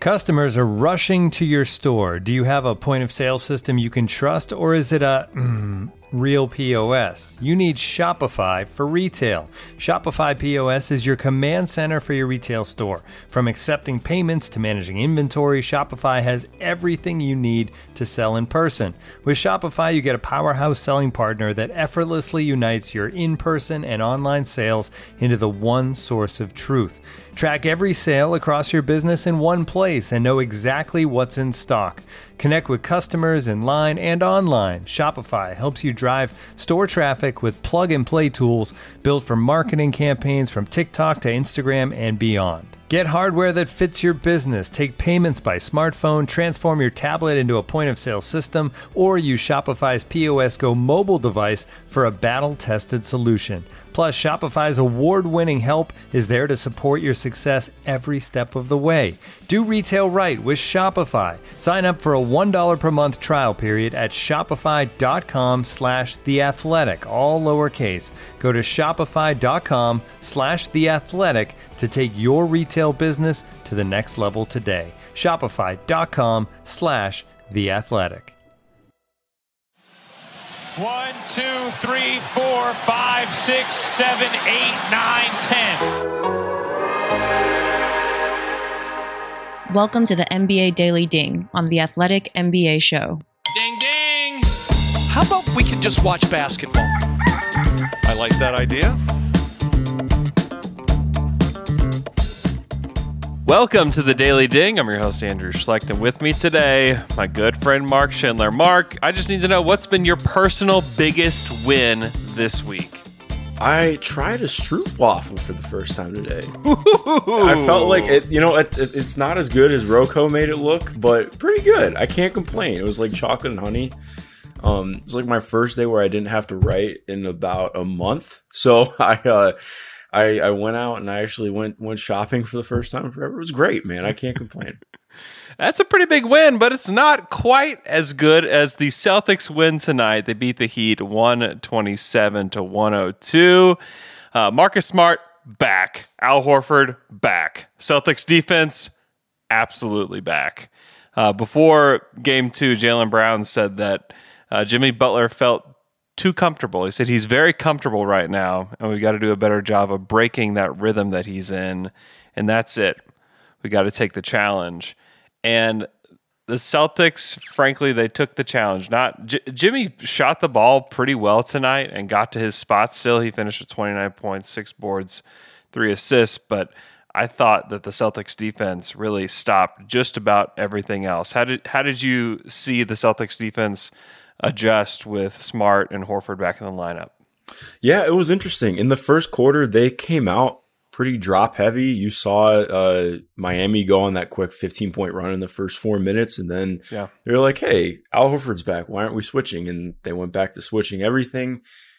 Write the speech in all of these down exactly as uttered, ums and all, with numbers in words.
Customers are rushing to your store. Do you have a point of sale system you can trust, or is it a mm, real P O S? You need Shopify for retail. Shopify P O S is your command center for your retail store. From accepting payments to managing inventory, Shopify has everything you need to sell in person. With Shopify, you get a powerhouse selling partner that effortlessly unites your in-person and online sales into the one source of truth. Track every sale across your business in one place and know exactly what's in stock. Connect with customers in line and online. Shopify helps you drive store traffic with plug-and-play tools built for marketing campaigns from TikTok to Instagram and beyond. Get hardware that fits your business. Take payments by smartphone, transform your tablet into a point-of-sale system, or use Shopify's P O S Go mobile device for a battle-tested solution. Plus, Shopify's award-winning help is there to support your success every step of the way. Do retail right with Shopify. Sign up for a one dollar per month trial period at shopify.com slash theathletic, all lowercase. Go to shopify.com slash theathletic to take your retail business to the next level today. Shopify.com slash theathletic. One, two, three, four, five, six, seven, eight, nine, ten. Welcome to the N B A Daily Ding on the Athletic N B A Show. Ding, ding. How about we can just watch basketball? I like that idea. Welcome to the Daily Ding. I'm your host, Andrew Schlecht, and with me today, my good friend, Mark Schindler. Mark, I just need to know, what's been your personal biggest win this week? I tried a stroopwafel for the first time today. Ooh. I felt like it, you know, it, it, it's not as good as Rocco made it look, but pretty good. I can't complain. It was like chocolate and honey. Um, it was like my first day where I didn't have to write in about a month. So I, uh, I, I went out and I actually went went shopping for the first time forever. It was great, man. I can't complain. That's a pretty big win, but it's not quite as good as the Celtics win tonight. They beat the Heat one twenty-seven to one oh two. Uh, Marcus Smart, back. Al Horford, back. Celtics defense, absolutely back. Uh, before game two, Jaylen Brown said that uh, Jimmy Butler felt too comfortable. He said he's very comfortable right now, and we've got to do a better job of breaking that rhythm that he's in, and that's it. We got to take the challenge. And the Celtics, frankly, they took the challenge. Not J- Jimmy shot the ball pretty well tonight and got to his spot still. He finished with twenty-nine points, six boards, three assists, but I thought that the Celtics defense really stopped just about everything else. How did how did you see the Celtics defense adjust with Smart and Horford back in the lineup? Yeah, it was interesting. In the first quarter, they came out pretty drop heavy. You saw uh, Miami go on that quick fifteen point run in the first four minutes, and then yeah. they were like, "Hey, Al Horford's back. Why aren't we switching?" And they went back to switching everything.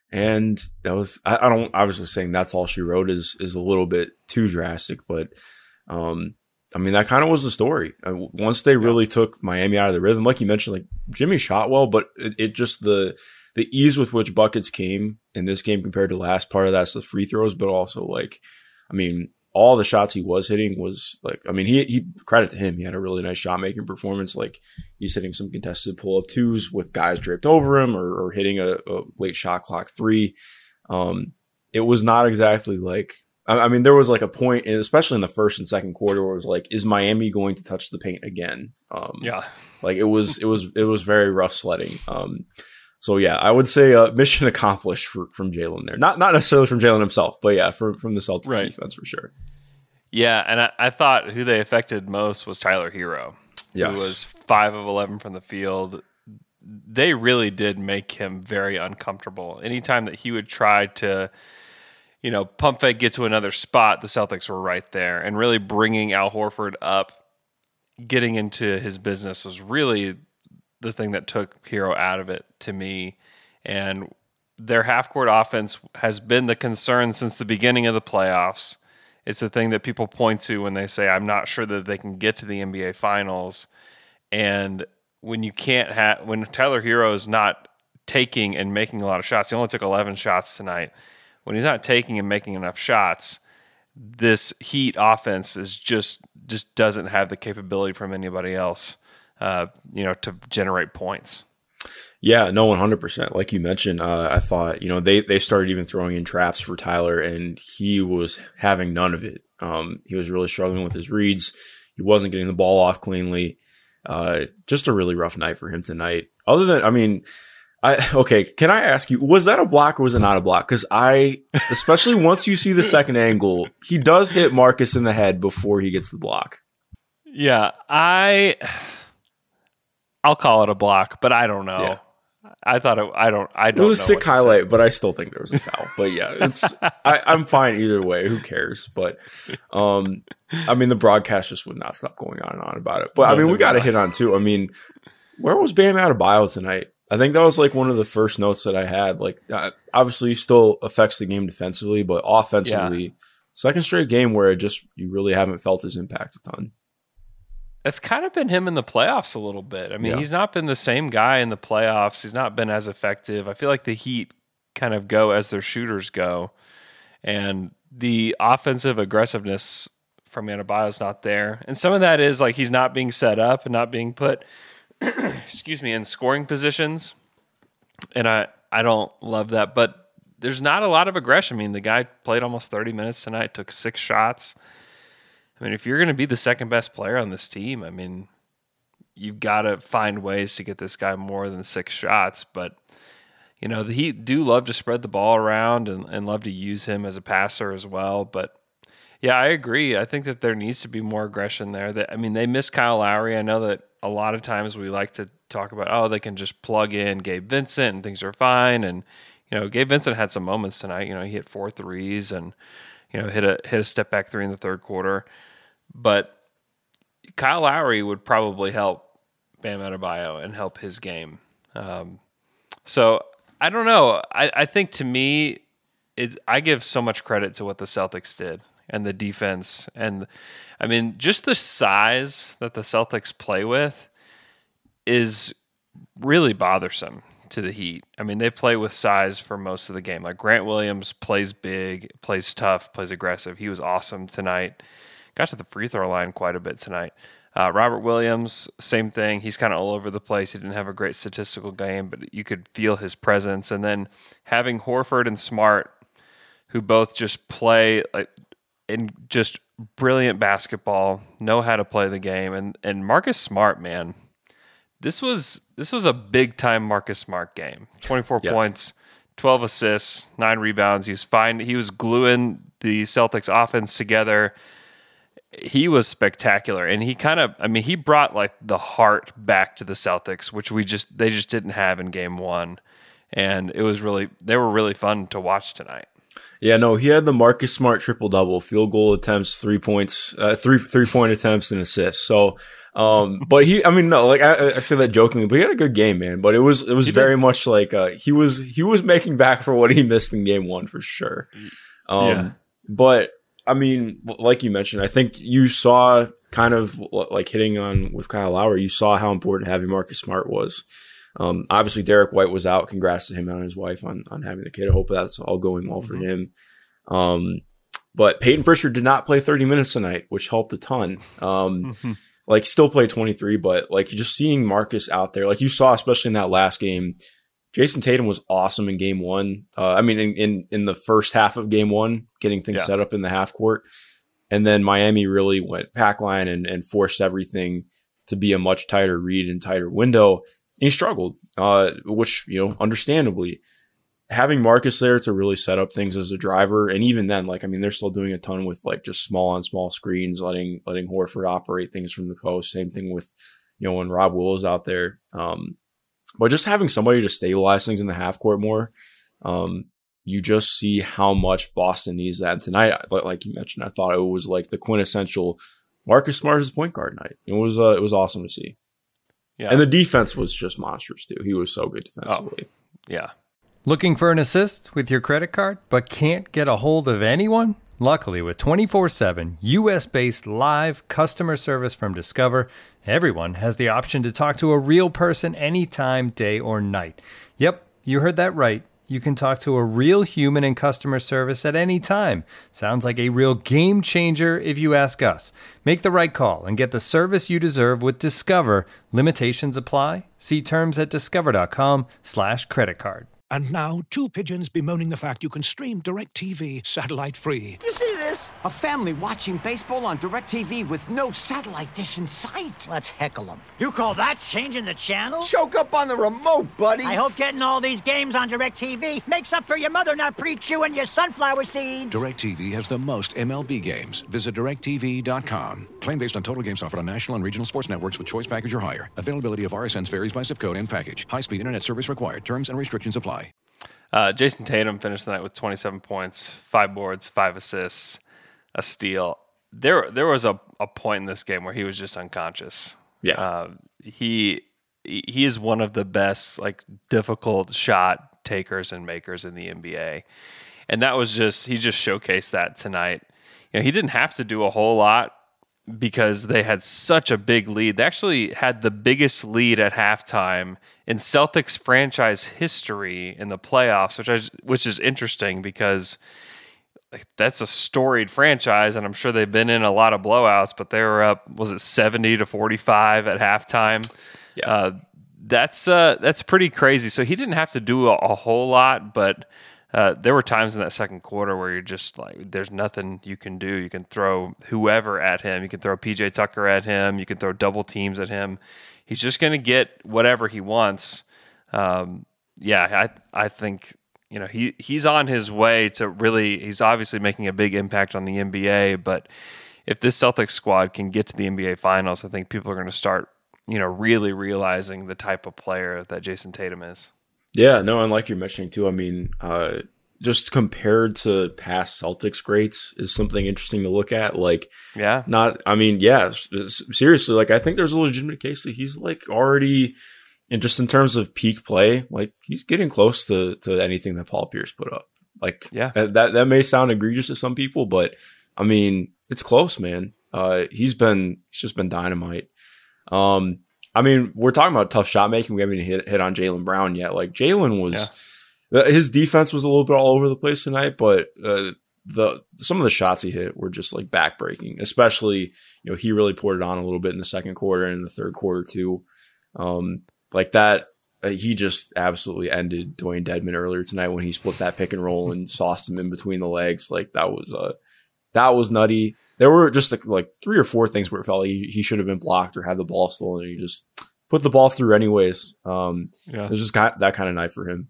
And that was I, I don't I was just saying that's all she wrote is is a little bit too drastic, but um, I mean that kind of was the story. Uh, once they really yeah. took Miami out of the rhythm, like you mentioned, like Jimmy shot well, but it, it just the the ease with which buckets came in this game compared to last, part of that's the free throws, but also like. I mean, all the shots he was hitting was like, I mean, he, he credit to him. He had a really nice shot making performance. Like he's hitting some contested pull up twos with guys draped over him or, or hitting a, a late shot clock three. Um, it was not exactly like, I, I mean, there was like a point, in, especially in the first and second quarter, where it was like, is Miami going to touch the paint again? Um, yeah. Like it was, it was, it was very rough sledding. Um, So, yeah, I would say uh, mission accomplished for, from Jaylen there. Not not necessarily from Jaylen himself, but, yeah, for, from the Celtics right. defense for sure. Yeah, and I, I thought who they affected most was Tyler Hero, yes. who was five of eleven from the field. They really did make him very uncomfortable. Anytime that he would try to, you know, pump fake, get to another spot, the Celtics were right there. And really bringing Al Horford up, getting into his business was really the thing that took Hero out of it to me. And their half-court offense has been the concern since the beginning of the playoffs. It's the thing that people point to when they say, I'm not sure that they can get to the N B A Finals. And when you can't have, when Tyler Hero is not taking and making a lot of shots, he only took eleven shots tonight. When he's not taking and making enough shots, this Heat offense is just just doesn't have the capability from anybody else, uh, you know, to generate points. Yeah, no, one hundred percent. Like you mentioned, uh, I thought, you know, they, they started even throwing in traps for Tyler, and he was having none of it. Um, he was really struggling with his reads. He wasn't getting the ball off cleanly. Uh, just a really rough night for him tonight. Other than, I mean, I okay, can I ask you, was that a block or was it not a block? Because I, especially once you see the second angle, he does hit Marcus in the head before he gets the block. Yeah, I, I'll call it a block, but I don't know. Yeah. I thought it, I don't, I don't know. It was a sick highlight, but I still think there was a foul. But yeah, it's, I, I'm fine either way. Who cares? But, um, I mean, the broadcast just would not stop going on and on about it. But no, I mean, we got to hit on too. I mean, where was Bam Adebayo tonight? I think that was like one of the first notes that I had. Like, uh, obviously, still affects the game defensively, but offensively, yeah. Second straight game where it just you really haven't felt his impact a ton. It's kind of been him in the playoffs a little bit. I mean, yeah. he's not been the same guy in the playoffs. He's not been as effective. I feel like the Heat kind of go as their shooters go, and the offensive aggressiveness from Adebayo is not there. And some of that is like he's not being set up and not being put, excuse me, in scoring positions. And I, I don't love that, but there's not a lot of aggression. I mean, the guy played almost thirty minutes tonight, took six shots. I mean, if you're going to be the second best player on this team, I mean, you've got to find ways to get this guy more than six shots. But, you know, the Heat do love to spread the ball around and, and love to use him as a passer as well. But, yeah, I agree. I think that there needs to be more aggression there. That I mean, they miss Kyle Lowry. I know that a lot of times we like to talk about, oh, they can just plug in Gabe Vincent and things are fine. And, you know, Gabe Vincent had some moments tonight. You know, he hit four threes and, you know, hit a hit a step back three in the third quarter. But Kyle Lowry would probably help Bam Adebayo and help his game. Um, so I don't know. I, I think to me, it, I give so much credit to what the Celtics did and the defense. And I mean, just the size that the Celtics play with is really bothersome to the Heat. I mean, they play with size for most of the game. Like Grant Williams plays big, plays tough, plays aggressive. He was awesome tonight. Got to the free throw line quite a bit tonight. Uh, Robert Williams, same thing. He's kind of all over the place. He didn't have a great statistical game, but you could feel his presence. And then having Horford and Smart, who both just play like in just brilliant basketball, know how to play the game. And and Marcus Smart, man, this was this was a big time Marcus Smart game. twenty-four yes. points, twelve assists, nine rebounds. He was fine. He was gluing the Celtics offense together. He was spectacular, and he kind of, I mean, he brought like the heart back to the Celtics, which we just, they just didn't have in game one. And it was really, they were really fun to watch tonight. Yeah, no, he had the Marcus Smart triple double, field goal attempts, three points, uh, three three point attempts, and assists. So, um, but he, I mean, no, like I, I say that jokingly, but he had a good game, man. But it was it was he very did. much like uh, he was he was making back for what he missed in game one for sure. Um, yeah. But I mean, like you mentioned, I think you saw kind of like hitting on with Kyle Lowry, you saw how important having Marcus Smart was. Um, obviously, Derek White was out. Congrats to him and his wife on, on having the kid. I hope that's all going well for him. Um, but Peyton Pritchard did not play thirty minutes tonight, which helped a ton. Um, like still played twenty-three, but like just seeing Marcus out there, like you saw, especially in that last game, Jason Tatum was awesome in game one. Uh, I mean, in, in, in the first half of game one, getting things yeah. set up in the half court. And then Miami really went pack line and, and forced everything to be a much tighter read and tighter window. And he struggled, uh, which, you know, understandably. Having Marcus there to really set up things as a driver, and even then, like, I mean, they're still doing a ton with, like, just small on small screens, letting letting Horford operate things from the post. Same thing with, you know, when Rob Will is out there. Um, but just having somebody to stabilize things in the half court more, um, you just see how much Boston needs that. And tonight, like you mentioned, I thought it was like the quintessential Marcus Smart as point guard night. It was uh, it was awesome to see. Yeah. And the defense was just monstrous, too. He was so good defensively. Oh, yeah. Looking for an assist with your credit card, but can't get a hold of anyone? Luckily, with twenty-four seven U S-based live customer service from Discover, everyone has the option to talk to a real person anytime, day or night. Yep, you heard that right. You can talk to a real human in customer service at any time. Sounds like a real game changer if you ask us. Make the right call and get the service you deserve with Discover. Limitations apply. See terms at discover.com slash credit card. And now, two pigeons bemoaning the fact you can stream DirecTV satellite-free. You see this? A family watching baseball on DirecTV with no satellite dish in sight. Let's heckle them. You call that changing the channel? Choke up on the remote, buddy. I hope getting all these games on DirecTV makes up for your mother not pre-chewing your sunflower seeds. DirecTV has the most M L B games. Visit direct t v dot com. Claim based on total games offered on national and regional sports networks with choice package or higher. Availability of R S Ns varies by zip code and package. High-speed internet service required. Terms and restrictions apply. Uh, Jason Tatum finished the night with twenty-seven points, five boards, five assists, a steal. There, there was a, a point in this game where he was just unconscious. Yeah, uh, he he is one of the best like difficult shot takers and makers in the N B A, and that was just he just showcased that tonight. You know, he didn't have to do a whole lot because they had such a big lead. They actually had the biggest lead at halftime in Celtics franchise history in the playoffs, which I, which is interesting because like, that's a storied franchise, and I'm sure they've been in a lot of blowouts, but they were up, was it seventy to forty-five at halftime? Yeah. Uh, that's uh, that's pretty crazy. So he didn't have to do a, a whole lot, but Uh, there were times in that second quarter where you're just like, there's nothing you can do. You can throw whoever at him. You can throw P J Tucker at him. You can throw double teams at him. He's just going to get whatever he wants. Um, yeah, I I think you know he he's on his way to really. He's obviously making a big impact on the N B A. But if this Celtics squad can get to the N B A Finals, I think people are going to start you know really realizing the type of player that Jason Tatum is. Yeah, no, and like you're mentioning too, I mean, uh, just compared to past Celtics greats is something interesting to look at. Like, yeah, not, I mean, yeah, seriously, like I think there's a legitimate case that he's like already, and just in terms of peak play, like he's getting close to to anything that Paul Pierce put up. Like, yeah, that that may sound egregious to some people, but I mean, it's close, man. Uh, he's been he's just been dynamite. Um. I mean, we're talking about tough shot making. We haven't even hit, hit on Jaylen Brown yet. Like Jaylen was, yeah. his defense was a little bit all over the place tonight, but uh, the some of the shots he hit were just like backbreaking. Especially, you know, he really poured it on a little bit in the second quarter and in the third quarter too. Um, like that, uh, he just absolutely ended Dwayne Dedmon earlier tonight when he split that pick and roll and sauced him in between the legs. Like that was uh, that was nutty. There were just like three or four things where it felt like he, he should have been blocked or had the ball stolen, and he just put the ball through anyways. Um, yeah. It was just kind of, that kind of night for him.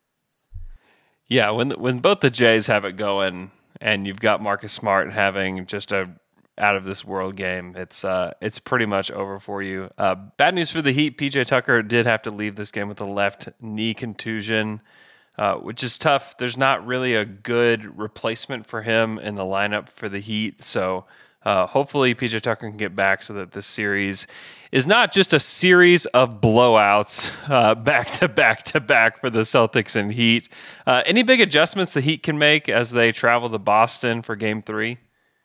Yeah, when when both the Jays have it going, and you've got Marcus Smart having just a out of this world game, it's uh, it's pretty much over for you. Uh, bad news for the Heat. P J Tucker did have to leave this game with a left knee contusion. Uh, which is tough. There's not really a good replacement for him in the lineup for the Heat. So uh, hopefully P J Tucker can get back so that this series is not just a series of blowouts uh, back to back to back for the Celtics and Heat. Uh, any big adjustments the Heat can make as they travel to Boston for game three?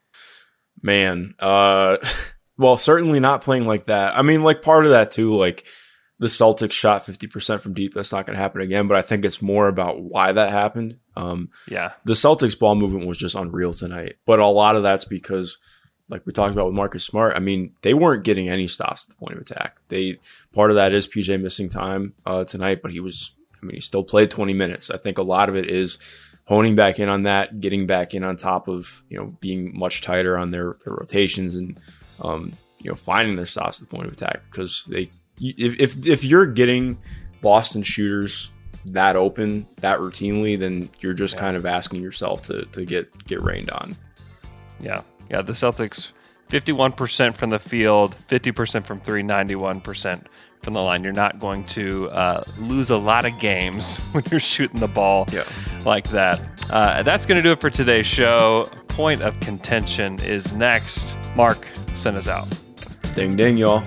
Man, uh, well, certainly not playing like that. I mean, like part of that too, like, the Celtics shot fifty percent from deep. That's not going to happen again, but I think it's more about why that happened. Um, yeah. The Celtics ball movement was just unreal tonight, but a lot of that's because, like we talked about with Marcus Smart, I mean, they weren't getting any stops at the point of attack. They Part of that is P J missing time uh, tonight, but he was, I mean, he still played twenty minutes. I think a lot of it is honing back in on that, getting back in on top of, you know, being much tighter on their, their rotations and, um, you know, finding their stops at the point of attack because they, If, if if you're getting Boston shooters that open, that routinely, then you're just yeah. kind of asking yourself to to get get rained on. Yeah, yeah. The Celtics, fifty-one percent from the field, fifty percent from three, ninety-one percent from the line. You're not going to uh, lose a lot of games when you're shooting the ball yeah. like that. Uh, that's going to do it for today's show. Point of Contention is next. Mark, send us out. Ding, ding, y'all.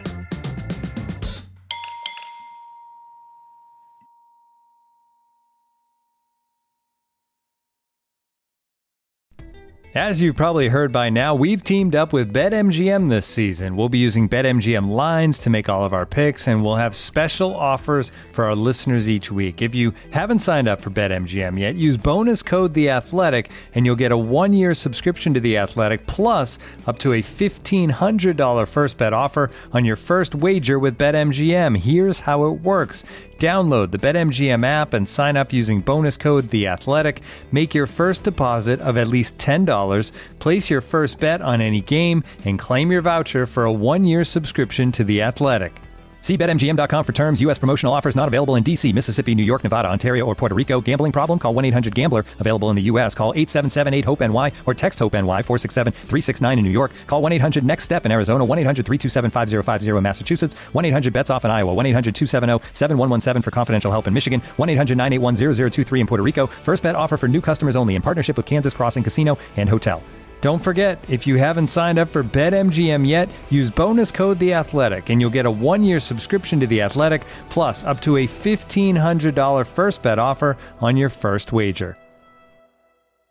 As you've probably heard by now, we've teamed up with BetMGM this season. We'll be using BetMGM lines to make all of our picks, and we'll have special offers for our listeners each week. If you haven't signed up for BetMGM yet, use bonus code The Athletic, and you'll get a one-year subscription to The Athletic, plus up to a fifteen hundred dollars first bet offer on your first wager with BetMGM. Here's how it works. Download the BetMGM app and sign up using bonus code The Athletic. Make your first deposit of at least ten dollars, place your first bet on any game, and claim your voucher for a one-year subscription to The Athletic. See Bet M G M dot com for terms. U S promotional offers not available in D C, Mississippi, New York, Nevada, Ontario, or Puerto Rico. Gambling problem? Call one eight hundred gambler. Available in the U S. Call eight seven seven eight hope N Y or text HOPE-NY four six seven three six nine in New York. Call one eight hundred next step in Arizona. one eight hundred three two seven five zero five zero in Massachusetts. one eight hundred bets off in Iowa. one eight hundred two seven zero seven one one seven for confidential help in Michigan. one eight hundred nine eight one zero zero two three in Puerto Rico. First bet offer for new customers only in partnership with Kansas Crossing Casino and Hotel. Don't forget, if you haven't signed up for BetMGM yet, use bonus code The Athletic, and you'll get a one-year subscription to The Athletic, plus up to a fifteen hundred dollars first bet offer on your first wager.